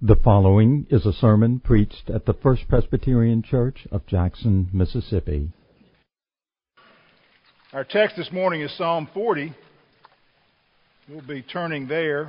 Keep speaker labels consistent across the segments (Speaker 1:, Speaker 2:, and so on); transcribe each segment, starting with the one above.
Speaker 1: The following is a sermon preached at the First Presbyterian Church of Jackson, Mississippi.
Speaker 2: Our text this morning is Psalm 40. We'll be turning there.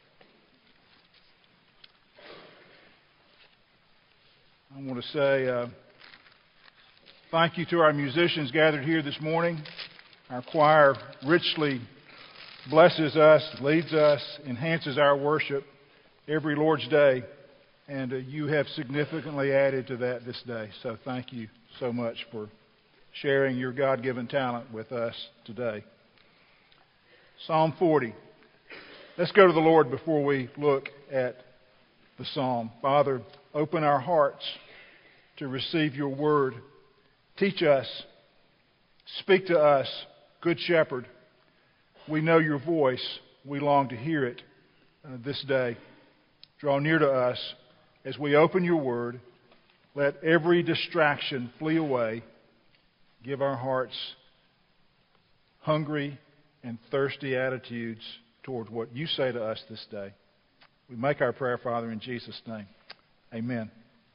Speaker 2: I want to say thank you to our musicians gathered here this morning. Our choir richly blesses us, leads us, enhances our worship every Lord's Day, and you have significantly added to that this day. So thank you so much for sharing your God-given talent with us today. Psalm 40. Let's go to the Lord before we look at the psalm. Father, open our hearts to receive your word. Teach us. Speak to us, Good Shepherd. We know your voice. We long to hear it this day. Draw near to us as we open your word. Let every distraction flee away. Give our hearts hungry and thirsty attitudes toward what you say to us this day. We make our prayer, Father, in Jesus' name. Amen.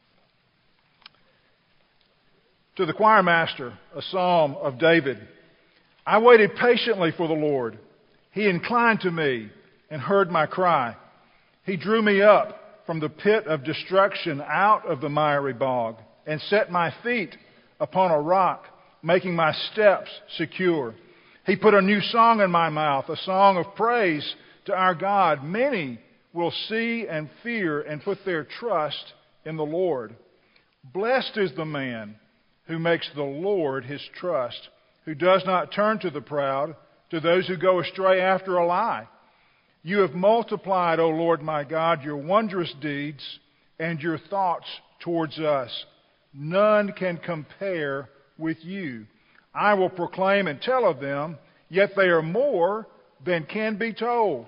Speaker 2: To the choir master, a psalm of David. I waited patiently for the Lord. He inclined to me and heard my cry. He drew me up from the pit of destruction out of the miry bog and set my feet upon a rock, making my steps secure. He put a new song in my mouth, a song of praise to our God. Many will see and fear and put their trust in the Lord. Blessed is the man who makes the Lord his trust, who does not turn to the proud, to those who go astray after a lie. You have multiplied, O Lord my God, your wondrous deeds and your thoughts towards us. None can compare with you. I will proclaim and tell of them, yet they are more than can be told.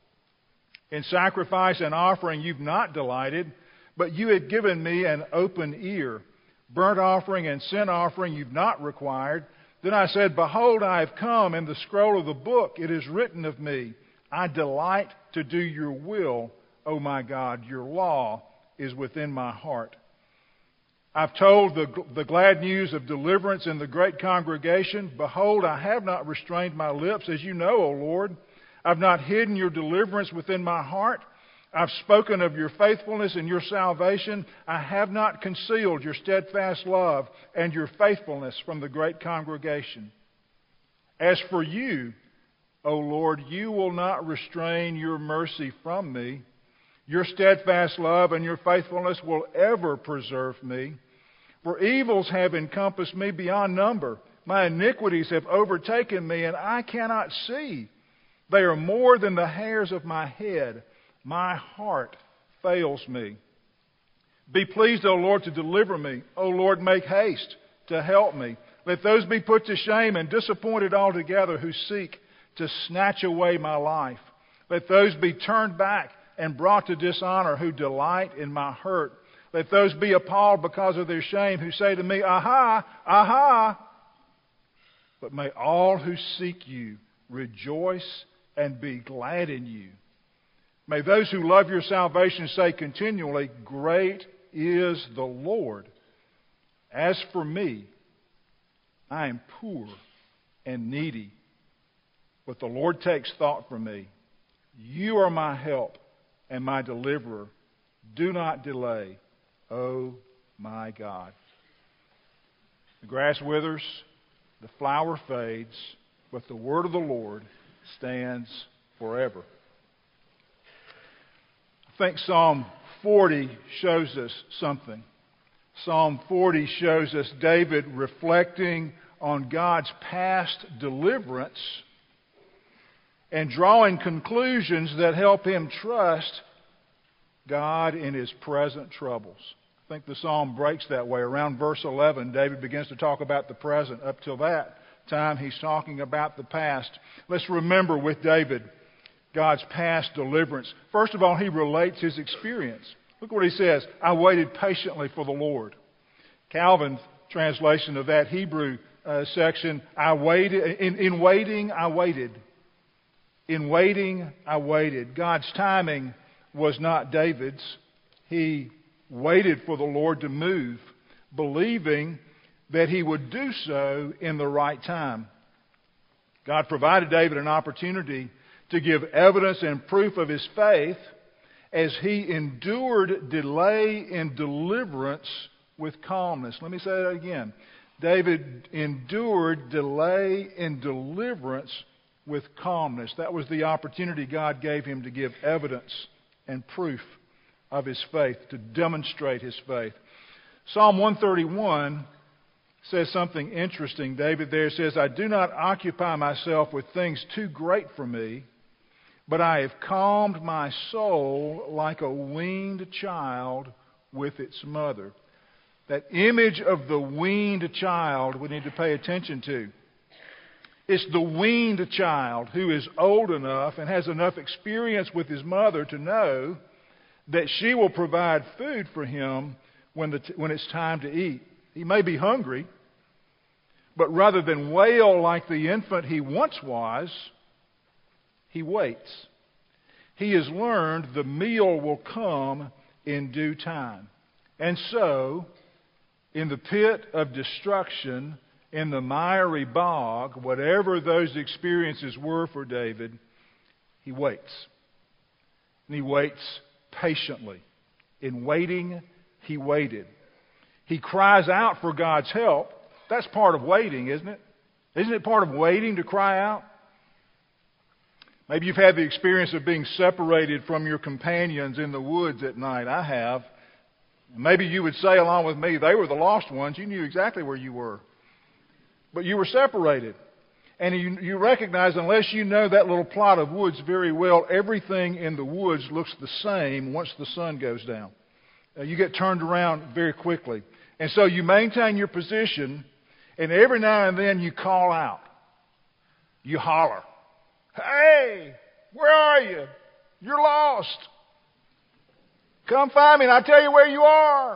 Speaker 2: In sacrifice and offering you've not delighted, but you have given me an open ear. Burnt offering and sin offering you've not required. Then I said, Behold, I have come. In the scroll of the book it is written of me, I delight to do your will, O my God. Your law is within my heart. I've told the glad news of deliverance in the great congregation. Behold, I have not restrained my lips, as you know, O Lord. I've not hidden your deliverance within my heart. I've spoken of your faithfulness and your salvation. I have not concealed your steadfast love and your faithfulness from the great congregation. As for you, O Lord, you will not restrain your mercy from me. Your steadfast love and your faithfulness will ever preserve me. For evils have encompassed me beyond number. My iniquities have overtaken me, and I cannot see. They are more than the hairs of my head. My heart fails me. Be pleased, O Lord, to deliver me. O Lord, make haste to help me. Let those be put to shame and disappointed altogether who seek to snatch away my life. Let those be turned back and brought to dishonor who delight in my hurt. Let those be appalled because of their shame who say to me, Aha, aha. But may all who seek you rejoice and be glad in you. May those who love your salvation say continually, Great is the Lord. As for me, I am poor and needy, but the Lord takes thought for me. You are my help and my deliverer. Do not delay, O my God. The grass withers, the flower fades, but the word of the Lord stands forever. I think Psalm 40 shows us something. Psalm 40 shows us David reflecting on God's past deliverance and drawing conclusions that help him trust God in his present troubles. I think the psalm breaks that way. Around verse 11, David begins to talk about the present. Up till that time, he's talking about the past. Let's remember with David God's past deliverance. First of all, he relates his experience. Look what he says. I waited patiently for the Lord. Calvin's translation of that Hebrew section, I waited. In waiting, I waited. In waiting, I waited. God's timing was not David's. he waited for the Lord to move, believing that he would do so in the right time. God provided David an opportunity to give evidence and proof of his faith as he endured delay in deliverance with calmness. Let me say that again. David endured delay in deliverance with calmness. That was the opportunity God gave him to give evidence and proof of his faith, to demonstrate his faith. Psalm 131 says something interesting. David there says, I do not occupy myself with things too great for me, but I have calmed my soul like a weaned child with its mother. That image of the weaned child we need to pay attention to. It's the weaned child who is old enough and has enough experience with his mother to know that she will provide food for him when it's time to eat. He may be hungry, but rather than wail like the infant he once was, he waits. He has learned the meal will come in due time. And so, in the pit of destruction, in the miry bog, whatever those experiences were for David, he waits. And he waits patiently. In waiting, he waited. He cries out for God's help. That's part of waiting, isn't it? Isn't it part of waiting to cry out? Maybe you've had the experience of being separated from your companions in the woods at night. I have. Maybe you would say along with me, they were the lost ones. You knew exactly where you were. But you were separated. And you recognize, unless you know that little plot of woods very well, everything in the woods looks the same once the sun goes down. You get turned around very quickly. And so you maintain your position, and every now and then you call out. You holler. Hey, where are you? You're lost. Come find me and I'll tell you where you are.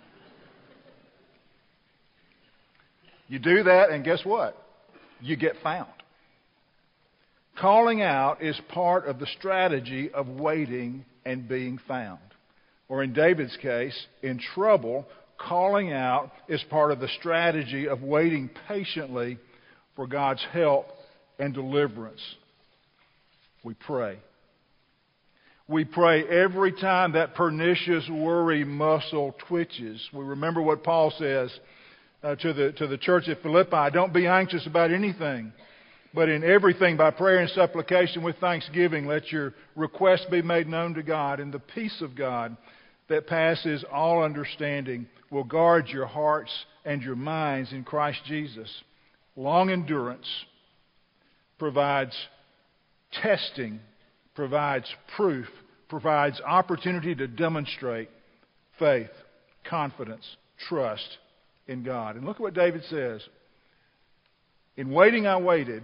Speaker 2: You do that, and guess what? You get found. Calling out is part of the strategy of waiting and being found. Or in David's case, in trouble, calling out is part of the strategy of waiting patiently for God's help and deliverance. We pray. We pray every time that pernicious worry muscle twitches. We remember what Paul says to the church at Philippi. Don't be anxious about anything, but in everything by prayer and supplication with thanksgiving, let your requests be made known to God, and the peace of God that passes all understanding will guard your hearts and your minds in Christ Jesus. Long endurance provides testing, provides proof, provides opportunity to demonstrate faith, confidence, trust in God. And look at what David says. In waiting I waited.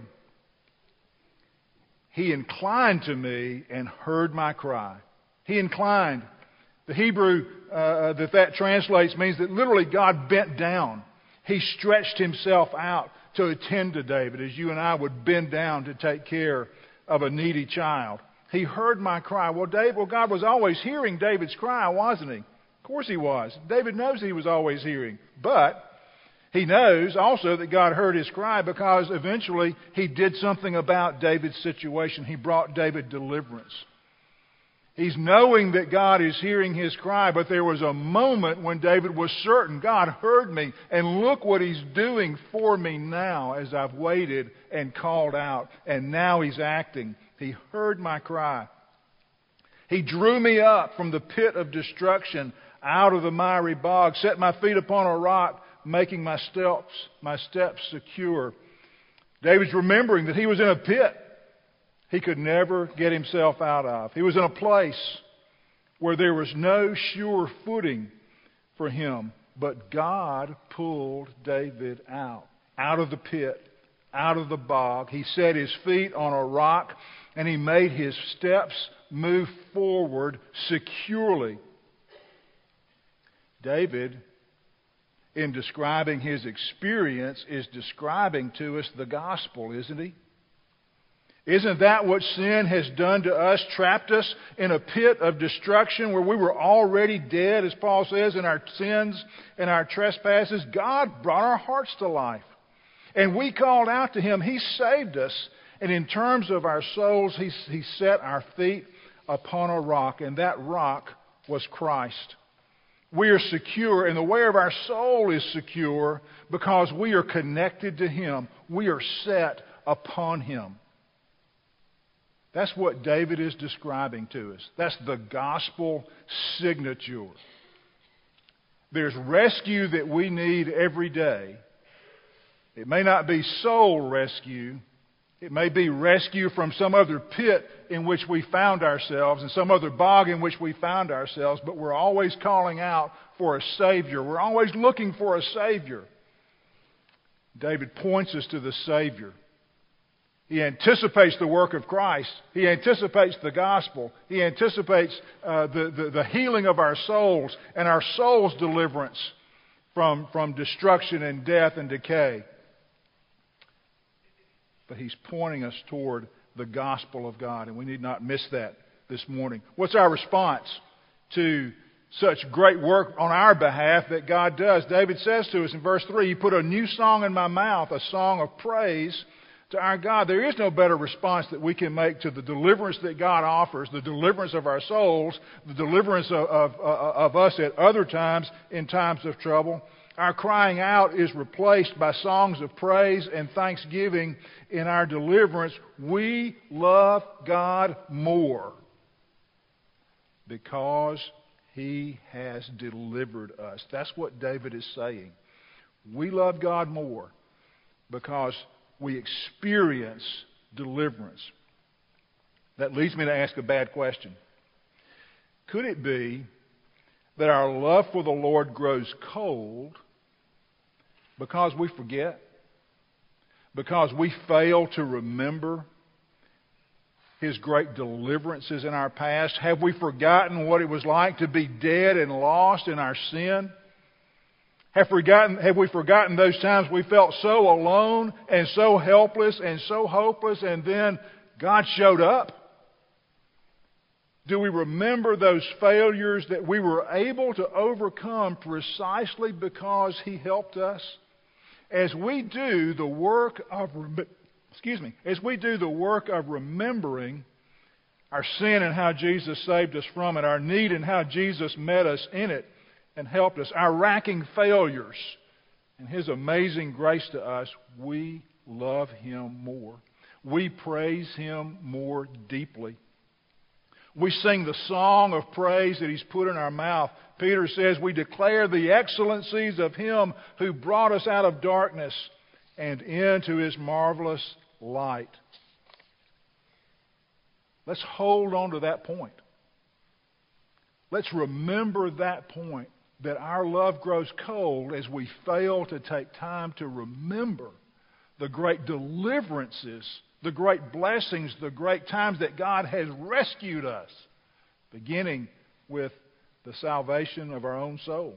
Speaker 2: He inclined to me and heard my cry. He inclined. The Hebrew that translates means that literally God bent down. He stretched himself out to attend to David as you and I would bend down to take care of a needy child. He heard my cry. Well, God was always hearing David's cry, wasn't he? Of course he was. David knows he was always hearing. But he knows also that God heard his cry because eventually he did something about David's situation. He brought David deliverance. He's knowing that God is hearing his cry, but there was a moment when David was certain, God heard me, and look what he's doing for me now as I've waited and called out, and now he's acting. He heard my cry. He drew me up from the pit of destruction, out of the miry bog, set my feet upon a rock, making my steps secure. David's remembering that he was in a pit he could never get himself out of. He was in a place where there was no sure footing for him. But God pulled David out of the pit, out of the bog. He set his feet on a rock, and he made his steps move forward securely. David, in describing his experience, is describing to us the gospel, isn't he? Isn't that what sin has done to us? Trapped us in a pit of destruction where we were already dead, as Paul says, in our sins and our trespasses. God brought our hearts to life. And we called out to Him. He saved us. And in terms of our souls, He set our feet upon a rock. And that rock was Christ. We are secure, and the way of our soul is secure because we are connected to Him. We are set upon Him. That's what David is describing to us. That's the gospel signature. There's rescue that we need every day. It may not be soul rescue. It may be rescue from some other pit in which we found ourselves and some other bog in which we found ourselves, but we're always calling out for a Savior. We're always looking for a Savior. David points us to the Savior. He anticipates the work of Christ. He anticipates the gospel. He anticipates the healing of our souls and our soul's deliverance from destruction and death and decay. But He's pointing us toward the gospel of God, and we need not miss that this morning. What's our response to such great work on our behalf that God does? David says to us in verse 3, He put a new song in my mouth, a song of praise to our God. There is no better response that we can make to the deliverance that God offers, the deliverance of our souls, the deliverance of us at other times in times of trouble. Our crying out is replaced by songs of praise and thanksgiving in our deliverance. We love God more because He has delivered us. That's what David is saying. We love God more because we experience deliverance. That leads me to ask a bad question. Could it be that our love for the Lord grows cold because we forget? Because we fail to remember His great deliverances in our past? Have we forgotten what it was like to be dead and lost in our sin? Have we forgotten those times we felt so alone and so helpless and so hopeless, and then God showed up? Do we remember those failures that we were able to overcome precisely because He helped us? As we do the work of remembering our sin and how Jesus saved us from it, our need and how Jesus met us in it and helped us, our racking failures and His amazing grace to us, we love Him more. We praise Him more deeply. We sing the song of praise that He's put in our mouth. Peter says we declare the excellencies of Him who brought us out of darkness and into His marvelous light. Let's hold on to that point. Let's remember that point, that our love grows cold as we fail to take time to remember the great deliverances, the great blessings, the great times that God has rescued us, beginning with the salvation of our own souls.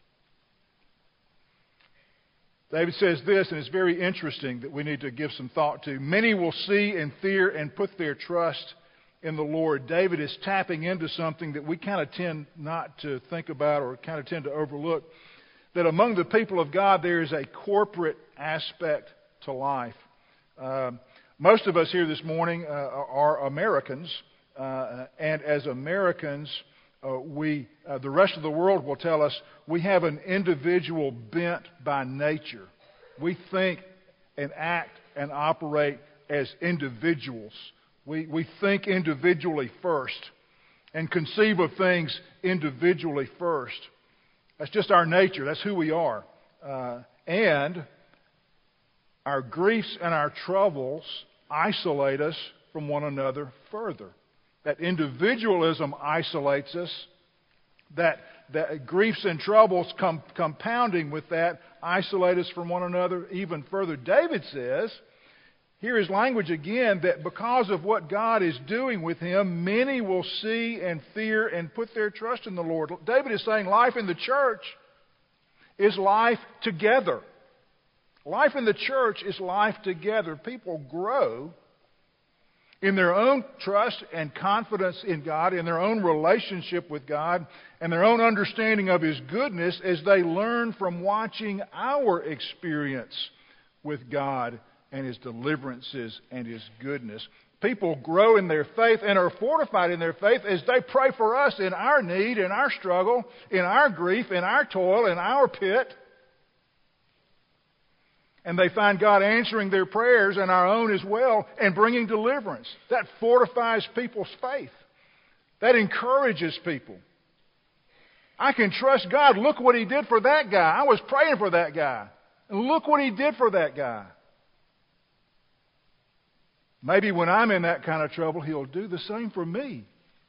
Speaker 2: David says this, and it's very interesting that we need to give some thought to. Many will see and fear and put their trust in the Lord. David is tapping into something that we kind of tend not to think about or kind of tend to overlook, that among the people of God there is a corporate aspect to life. Most of us here this morning are Americans, and as Americans, the rest of the world will tell us we have an individual bent by nature. We think and act and operate as individuals. We think individually first and conceive of things individually first. That's just our nature. That's who we are. And our griefs and our troubles isolate us from one another further. That individualism isolates us. That griefs and troubles compounding with that isolate us from one another even further. David says, here is language again, that because of what God is doing with him, many will see and fear and put their trust in the Lord. David is saying life in the church is life together. Life in the church is life together. People grow in their own trust and confidence in God, in their own relationship with God, and their own understanding of His goodness as they learn from watching our experience with God and His deliverances and His goodness. People grow in their faith and are fortified in their faith as they pray for us in our need, in our struggle, in our grief, in our toil, in our pit. And they find God answering their prayers and our own as well and bringing deliverance. That fortifies people's faith. That encourages people. I can trust God. Look what He did for that guy. I was praying for that guy. And look what He did for that guy. Maybe when I'm in that kind of trouble, He'll do the same for me.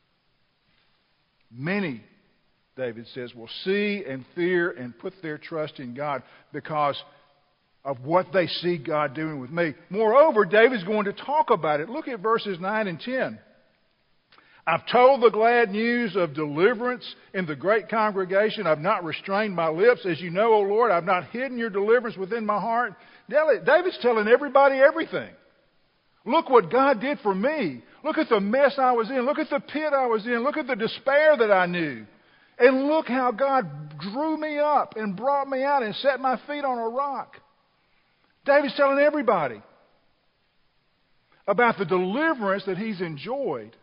Speaker 2: Many, David says, will see and fear and put their trust in God because of what they see God doing with me. Moreover, David's going to talk about it. Look at verses 9 and 10. I've told the glad news of deliverance in the great congregation. I've not restrained my lips. As you know, O Lord, I've not hidden your deliverance within my heart. David's telling everybody everything. Look what God did for me. Look at the mess I was in. Look at the pit I was in. Look at the despair that I knew. And look how God drew me up and brought me out and set my feet on a rock. David's telling everybody about the deliverance that he's enjoyed.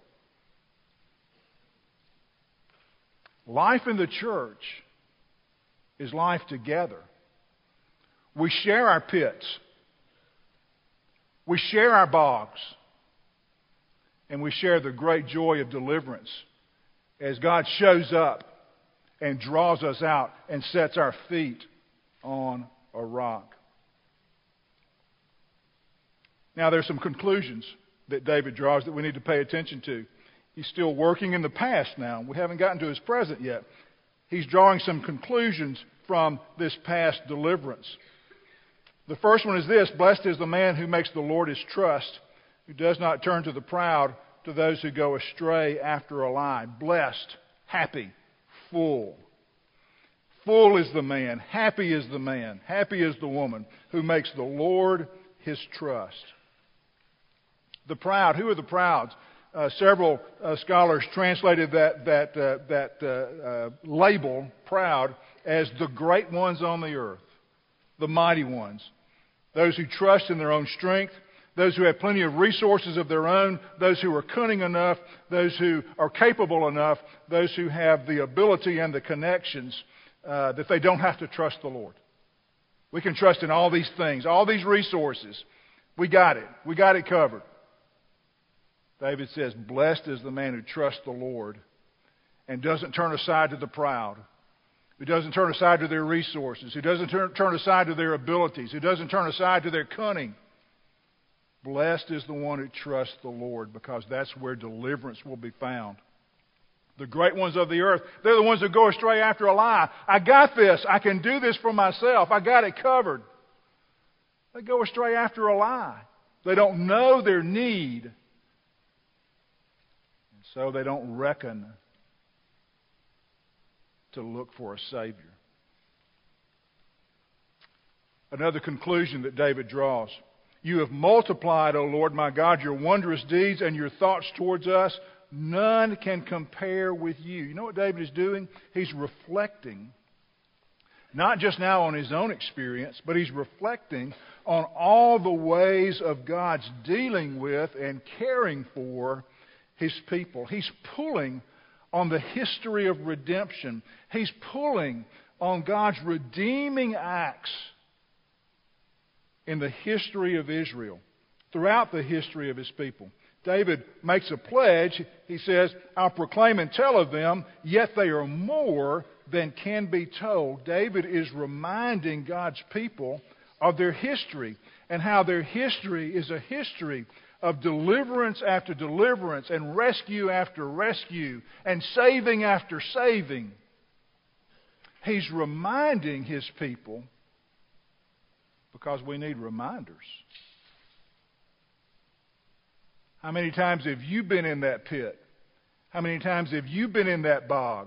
Speaker 2: Life in the church is life together. We share our pits. We share our bogs. And we share the great joy of deliverance as God shows up and draws us out and sets our feet on a rock. Now, there's some conclusions that David draws that we need to pay attention to. He's still working in the past now. We haven't gotten to his present yet. He's drawing some conclusions from this past deliverance. The first one is this: blessed is the man who makes the Lord his trust, who does not turn to the proud, to those who go astray after a lie. Blessed, happy, full. Full is the man, happy is the man, happy is the woman who makes the Lord his trust. The proud, who are the prouds? Several scholars translated that label, proud, as the great ones on the earth, the mighty ones, those who trust in their own strength, those who have plenty of resources of their own, those who are cunning enough, those who are capable enough, those who have the ability and the connections that they don't have to trust the Lord. We can trust in all these things, all these resources. We got it. We got it covered. David says, blessed is the man who trusts the Lord and doesn't turn aside to the proud, who doesn't turn aside to their resources, who doesn't turn aside to their abilities, who doesn't turn aside to their cunning. Blessed is the one who trusts the Lord, because that's where deliverance will be found. The great ones of the earth, they're the ones who go astray after a lie. I got this. I can do this for myself. I got it covered. They go astray after a lie. They don't know their need. And so they don't reckon to look for a Savior. Another conclusion that David draws. You have multiplied, O Lord my God, your wondrous deeds and your thoughts towards us. None can compare with you. You know what David is doing? He's reflecting, not just now on his own experience, but he's reflecting on all the ways of God's dealing with and caring for his people. He's pulling on the history of redemption. He's pulling on God's redeeming acts in the history of Israel, throughout the history of his people. David makes a pledge. He says, I'll proclaim and tell of them, yet they are more than can be told. David is reminding God's people of their history and how their history is a history of deliverance after deliverance and rescue after rescue and saving after saving. He's reminding his people because we need reminders. How many times have you been in that pit? How many times have you been in that bog?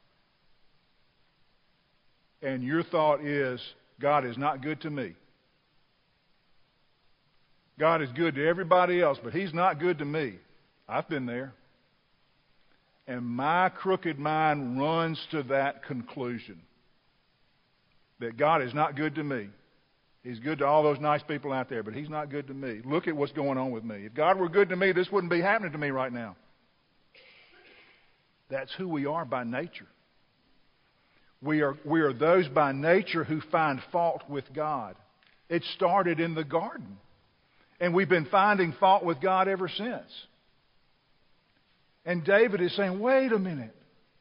Speaker 2: And your thought is, God is not good to me. God is good to everybody else, but He's not good to me. I've been there. And my crooked mind runs to that conclusion, that God is not good to me. He's good to all those nice people out there, but He's not good to me. Look at what's going on with me. If God were good to me, this wouldn't be happening to me right now. That's who we are by nature. We are those by nature who find fault with God. It started in the garden, and we've been finding fault with God ever since. And David is saying, wait a minute.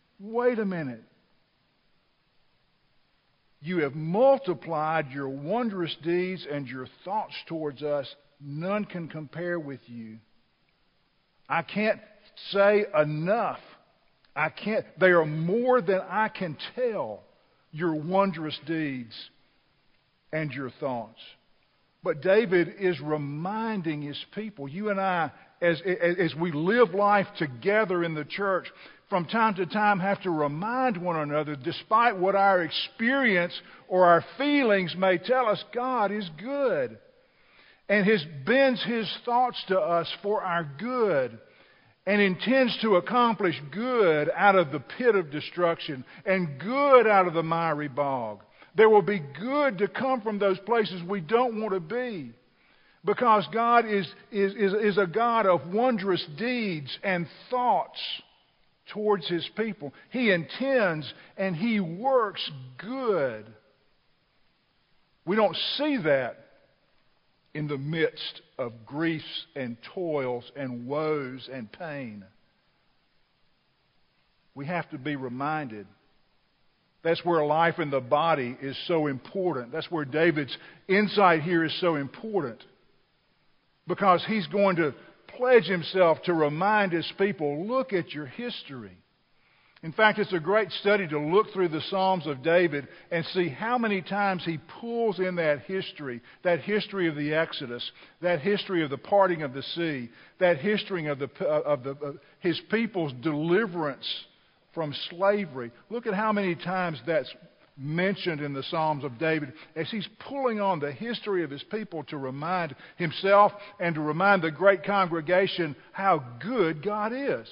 Speaker 2: You have multiplied your wondrous deeds and your thoughts towards us. None can compare with you. I can't say enough. They are more than I can tell, your wondrous deeds and your thoughts. But David is reminding his people, you and I, as we live life together in the church, from time to time have to remind one another, despite what our experience or our feelings may tell us, God is good. And bends His thoughts to us for our good, and intends to accomplish good out of the pit of destruction and good out of the miry bog. There will be good to come from those places we don't want to be, because God is a God of wondrous deeds and thoughts towards His people. He intends and He works good. We don't see that in the midst of griefs and toils and woes and pain. We have to be reminded. That's where life in the body is so important. That's where David's insight here is so important, because he's going to pledge himself to remind his people, look at your history. In fact, it's a great study to look through the Psalms of David and see how many times he pulls in that history of the Exodus, that history of the parting of the sea, that history of his people's deliverance from slavery. Look at how many times that's mentioned in the Psalms of David as he's pulling on the history of his people to remind himself and to remind the great congregation how good God is.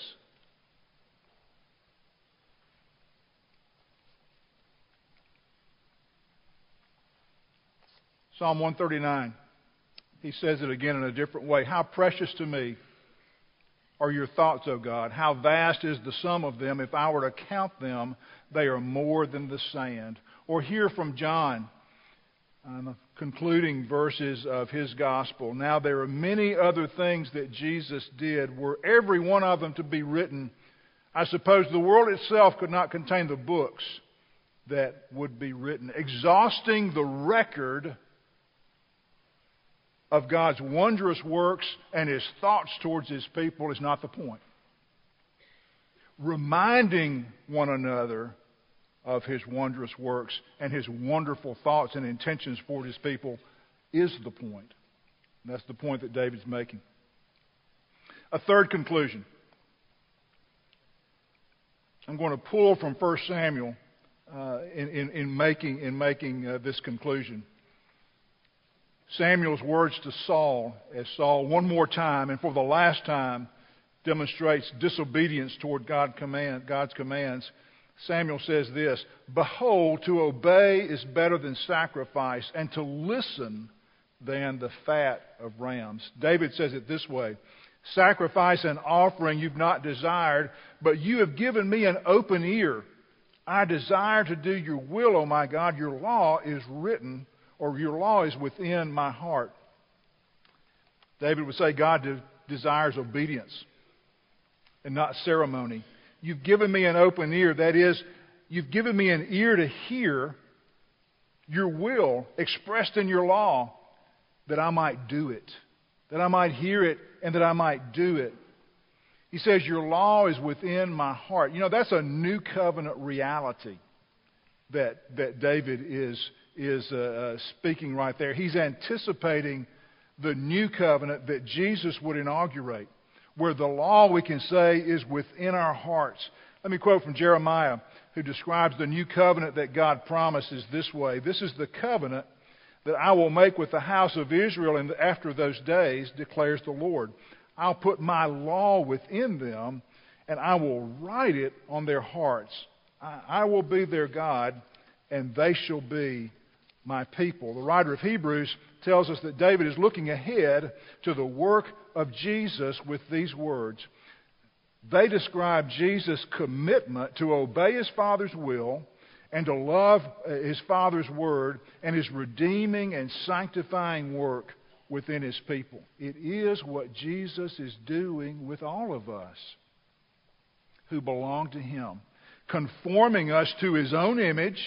Speaker 2: Psalm 139, he says it again in a different way. How precious to me are your thoughts, O God. How vast is the sum of them. If I were to count them, they are more than the sand. Or hear from John, the concluding verses of his gospel. Now there are many other things that Jesus did. Were every one of them to be written, I suppose the world itself could not contain the books that would be written. Exhausting the record of God's wondrous works and His thoughts towards His people is not the point. Reminding one another of His wondrous works and His wonderful thoughts and intentions for His people is the point. And that's the point that David's making. A third conclusion. I'm going to pull from 1 Samuel in making this conclusion. Samuel's words to Saul, as Saul one more time and for the last time demonstrates disobedience toward God's commands. Samuel says this, behold, to obey is better than sacrifice, and to listen than the fat of rams. David says it this way, sacrifice and offering you've not desired, but you have given me an open ear. I desire to do your will, O my God. Your law is written, or your law is within my heart. David would say God desires obedience and not ceremony. You've given me an open ear. That is, you've given me an ear to hear your will expressed in your law, that I might do it, that I might hear it, and that I might do it. He says, your law is within my heart. You know, that's a new covenant reality that David is speaking right there. He's anticipating the new covenant that Jesus would inaugurate, where the law, we can say, is within our hearts. Let me quote from Jeremiah, who describes the new covenant that God promises this way. This is the covenant that I will make with the house of Israel after those days, declares the Lord. I'll put my law within them, and I will write it on their hearts. I will be their God, and they shall be my people. The writer of Hebrews tells us that David is looking ahead to the work of Jesus with these words. They describe Jesus' commitment to obey his Father's will and to love his Father's word and his redeeming and sanctifying work within his people. It is what Jesus is doing with all of us who belong to him, conforming us to his own image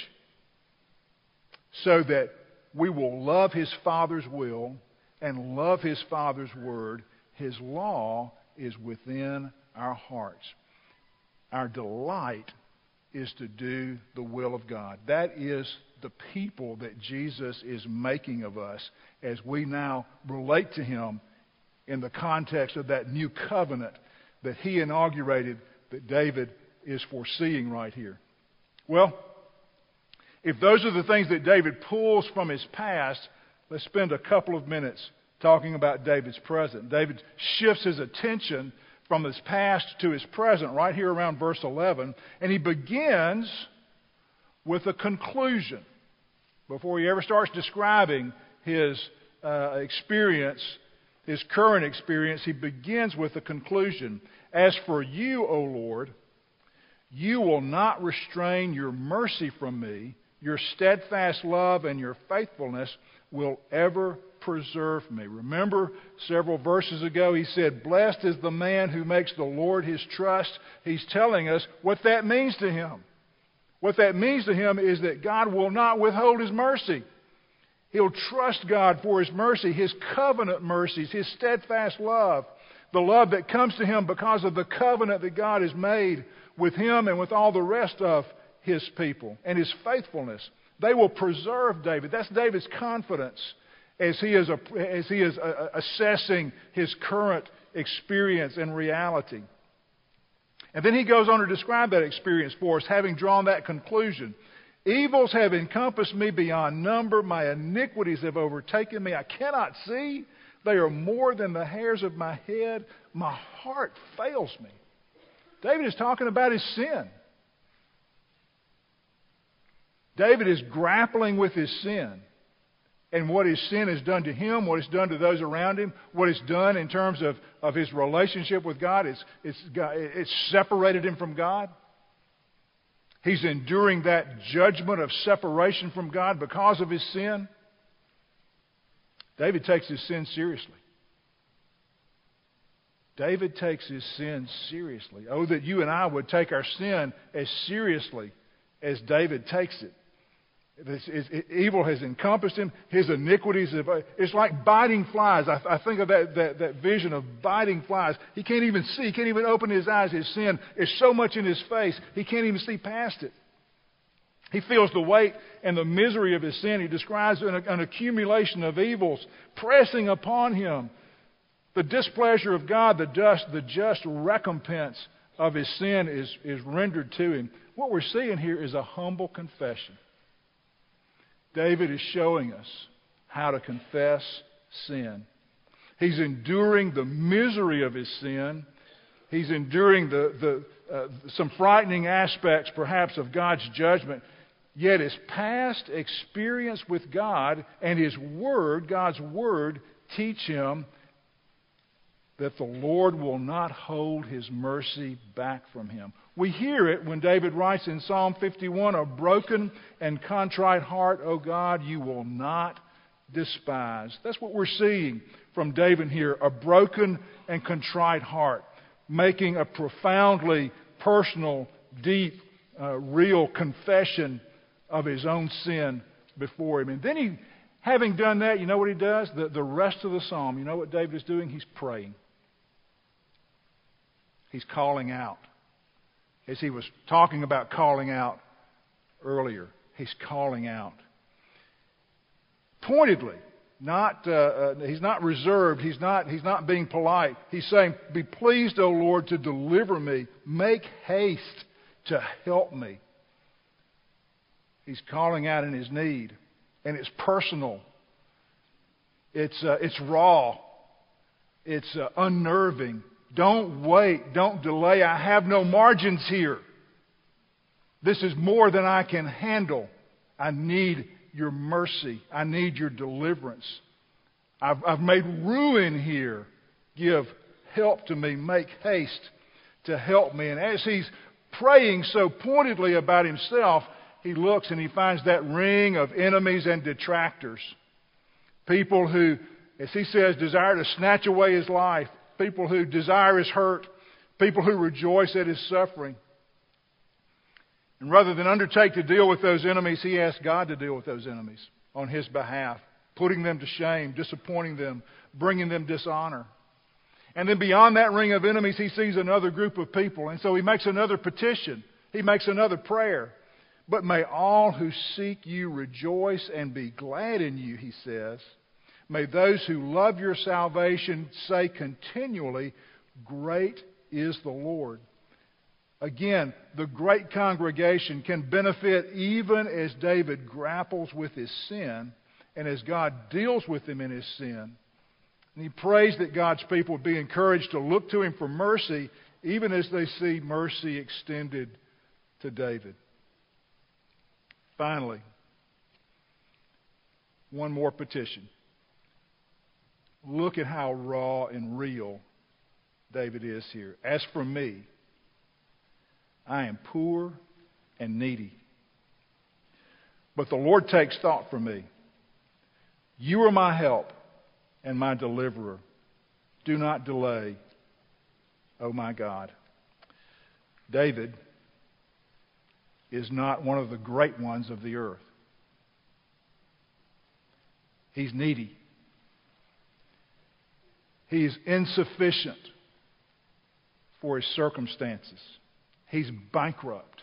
Speaker 2: so that we will love his Father's will and love his Father's word. His law is within our hearts. Our delight is to do the will of God. That is the people that Jesus is making of us as we now relate to him in the context of that new covenant that he inaugurated, that David is foreseeing right here. Well, if those are the things that David pulls from his past, let's spend a couple of minutes talking about David's present. David shifts his attention from his past to his present right here around verse 11, and he begins with a conclusion. Before he ever starts describing his experience, his current experience, he begins with a conclusion. As for you, O Lord, you will not restrain your mercy from me. Your steadfast love and your faithfulness will ever preserve me. Remember, several verses ago, he said, blessed is the man who makes the Lord his trust. He's telling us what that means to him. What that means to him is that God will not withhold his mercy. He'll trust God for his mercy, his covenant mercies, his steadfast love, the love that comes to him because of the covenant that God has made with him and with all the rest of his people, and his faithfulness. They will preserve David. That's David's confidence as he is assessing his current experience and reality. And then he goes on to describe that experience for us, having drawn that conclusion. Evils have encompassed me beyond number. My iniquities have overtaken me. I cannot see. They are more than the hairs of my head. My heart fails me. David is talking about his sin. David is grappling with his sin and what his sin has done to him, what it's done to those around him, what it's done in terms of his relationship with God. It's separated him from God. He's enduring that judgment of separation from God because of his sin. David takes his sin seriously. David takes his sin seriously. Oh, that you and I would take our sin as seriously as David takes it. Evil has encompassed him. His iniquities it's like biting flies. I think of that vision of biting flies. He can't even see. He can't even open his eyes. His sin is so much in his face, he can't even see past it. He feels the weight and the misery of his sin. He describes an accumulation of evils pressing upon him. The displeasure of God, the just recompense of his sin is rendered to him. What we're seeing here is a humble confession. David is showing us how to confess sin. He's enduring the misery of his sin. He's enduring some frightening aspects, perhaps, of God's judgment. Yet his past experience with God and his Word, God's Word, teach him that the Lord will not hold his mercy back from him. We hear it when David writes in Psalm 51, a broken and contrite heart, O God, you will not despise. That's what we're seeing from David here, a broken and contrite heart, making a profoundly personal, deep, real confession of his own sin before him. And then having done that, you know what he does? The rest of the psalm, you know what David is doing? He's praying. He's calling out. As he was talking about calling out earlier, he's calling out. Pointedly, he's not reserved. He's not being polite. He's saying, be pleased, O Lord, to deliver me. Make haste to help me. He's calling out in his need. And it's personal. It's raw. It's unnerving. Don't wait. Don't delay. I have no margins here. This is more than I can handle. I need your mercy. I need your deliverance. I've made ruin here. Give help to me. Make haste to help me. And as he's praying so pointedly about himself, he looks and he finds that ring of enemies and detractors. People who, as he says, desire to snatch away his life. People who desire his hurt. People who rejoice at his suffering. And rather than undertake to deal with those enemies, he asks God to deal with those enemies on his behalf, putting them to shame, disappointing them, bringing them dishonor. And then beyond that ring of enemies, he sees another group of people. And so he makes another petition. He makes another prayer. But may all who seek you rejoice and be glad in you, he says. May those who love your salvation say continually, great is the Lord. Again, the great congregation can benefit even as David grapples with his sin and as God deals with him in his sin. And he prays that God's people would be encouraged to look to him for mercy even as they see mercy extended to David. Finally, one more petition. Look at how raw and real David is here. As for me, I am poor and needy. But the Lord takes thought for me. You are my help and my deliverer. Do not delay, O my God. David is not one of the great ones of the earth. He's needy. He's insufficient for his circumstances. He's bankrupt.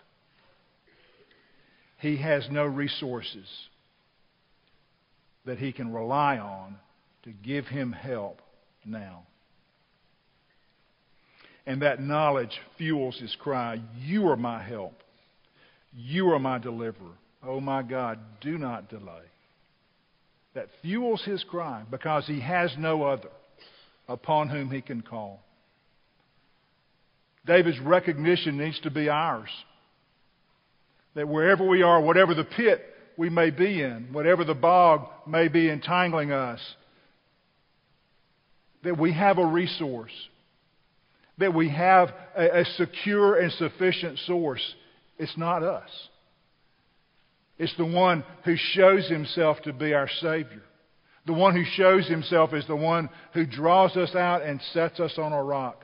Speaker 2: He has no resources that he can rely on to give him help now. And that knowledge fuels his cry, you are my help. You are my deliverer. Oh my God, do not delay. That fuels his cry because he has no other upon whom he can call. David's recognition needs to be ours. That wherever we are, whatever the pit we may be in, whatever the bog may be entangling us, that we have a resource. That we have a secure and sufficient source. It's not us. It's the one who shows himself to be our Savior. The one who shows himself as the one who draws us out and sets us on a rock.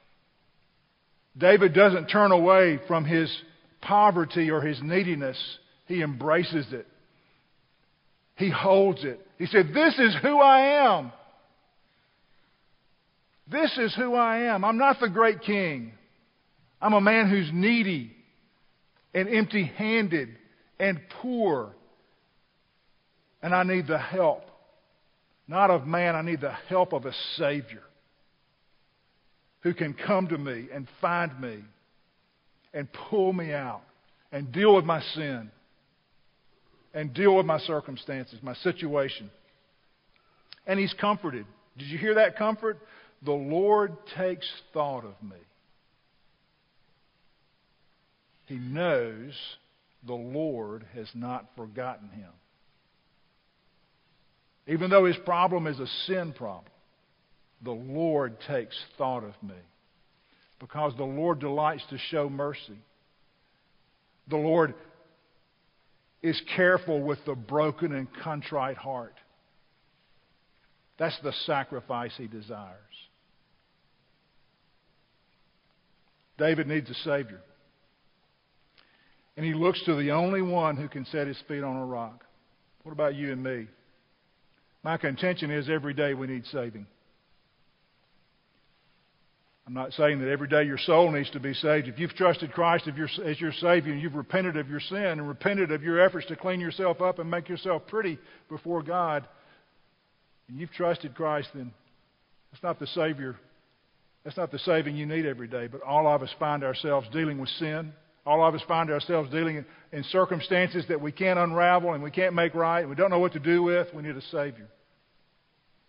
Speaker 2: David doesn't turn away from his poverty or his neediness. He embraces it. He holds it. He said, this is who I am. This is who I am. I'm not the great king. I'm a man who's needy and empty-handed and poor. And I need the help. Not of man, I need the help of a Savior who can come to me and find me and pull me out and deal with my sin and deal with my circumstances, my situation. And he's comforted. Did you hear that comfort? The Lord takes thought of me. He knows the Lord has not forgotten him. Even though his problem is a sin problem, the Lord takes thought of me. Because the Lord delights to show mercy. The Lord is careful with the broken and contrite heart. That's the sacrifice he desires. David needs a Savior. And he looks to the only one who can set his feet on a rock. What about you and me? My contention is every day we need saving. I'm not saying that every day your soul needs to be saved. If you've trusted Christ as your Savior and you've repented of your sin and repented of your efforts to clean yourself up and make yourself pretty before God, and you've trusted Christ, then that's not the Savior. That's not the saving you need every day. But all of us find ourselves dealing with sin. All of us find ourselves dealing in circumstances that we can't unravel and we can't make right and we don't know what to do with. We need a Savior.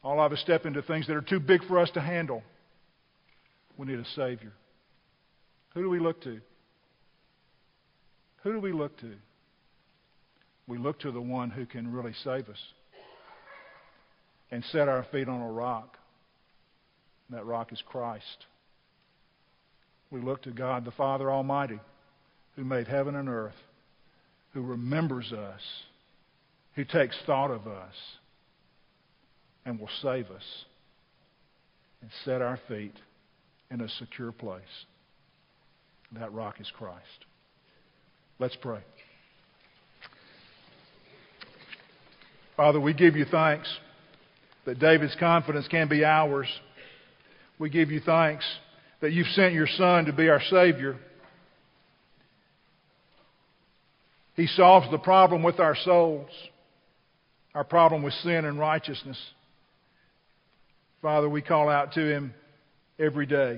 Speaker 2: All of us step into things that are too big for us to handle. We need a Savior. Who do we look to? Who do we look to? We look to the one who can really save us and set our feet on a rock. And that rock is Christ. We look to God the Father Almighty, who made heaven and earth, who remembers us, who takes thought of us, and will save us and set our feet in a secure place. That rock is Christ. Let's pray. Father, we give you thanks that David's confidence can be ours. We give you thanks that you've sent your Son to be our Savior. He solves the problem with our souls, our problem with sin and righteousness. Father, we call out to Him every day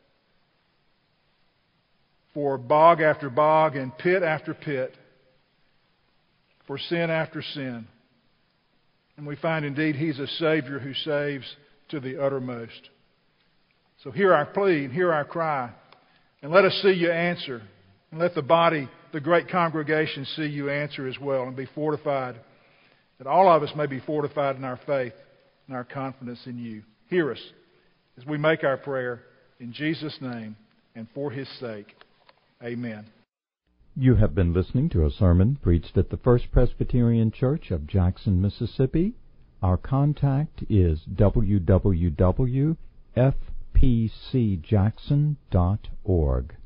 Speaker 2: for bog after bog and pit after pit, for sin after sin. And we find indeed He's a Savior who saves to the uttermost. So hear our plea and hear our cry, and let us see you answer. And let the body, the great congregation, see you answer as well and be fortified, that all of us may be fortified in our faith and our confidence in you. Hear us as we make our prayer in Jesus' name and for His sake. Amen.
Speaker 1: You have been listening to a sermon preached at the First Presbyterian Church of Jackson, Mississippi. Our contact is www.fpcjackson.org.